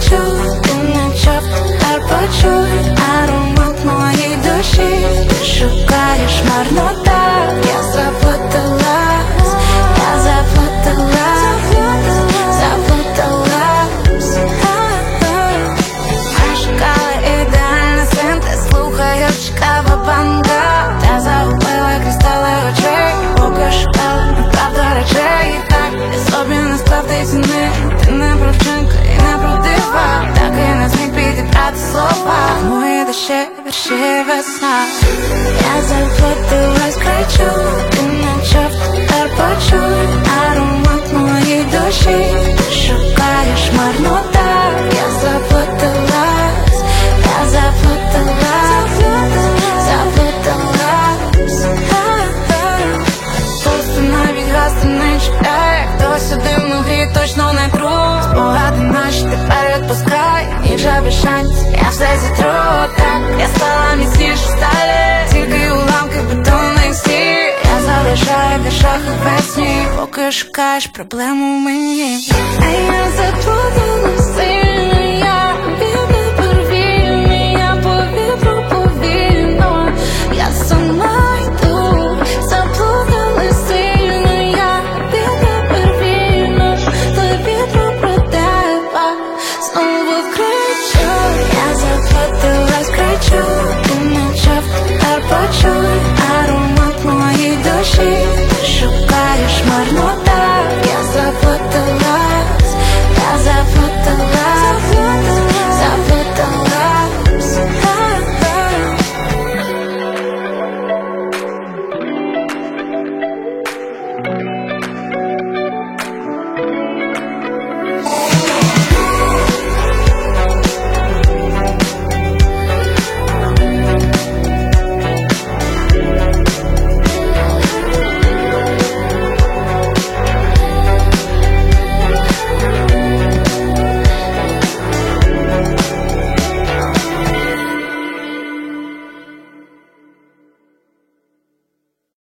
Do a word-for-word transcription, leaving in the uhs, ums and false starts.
кричу, ти не чув, тепер почуй аромат моєї душі. Ти шукаєш марнота, я заплуталась, я заплуталась, заплуталась. Ми шукали ідеальний синтез, слухаючи кавабанга. Та загубила кристали очей, поки шукала неправда речей. І так я собі не склав ти ціни. Ти не про вчинки і не про дива, так і не зміг підібрати слова. Мої душі вірші весна. Я заплуталась, кричу, ти не чув, тепер почуй аромат моєї душі. Ти шукаєш марнота, я заплуталась, я заплуталась, заплуталась. Просто навіть гасти не чекає, хтось один у грі точно не друг. Спогади наші тепер відпускай, і вже без шансів я все зітру. Так, я стала міцніше сталі, тільки уламки бетонних стін. Я залишаю в віршах весні, поки шукаєш проблему в мені. А я заплуталась.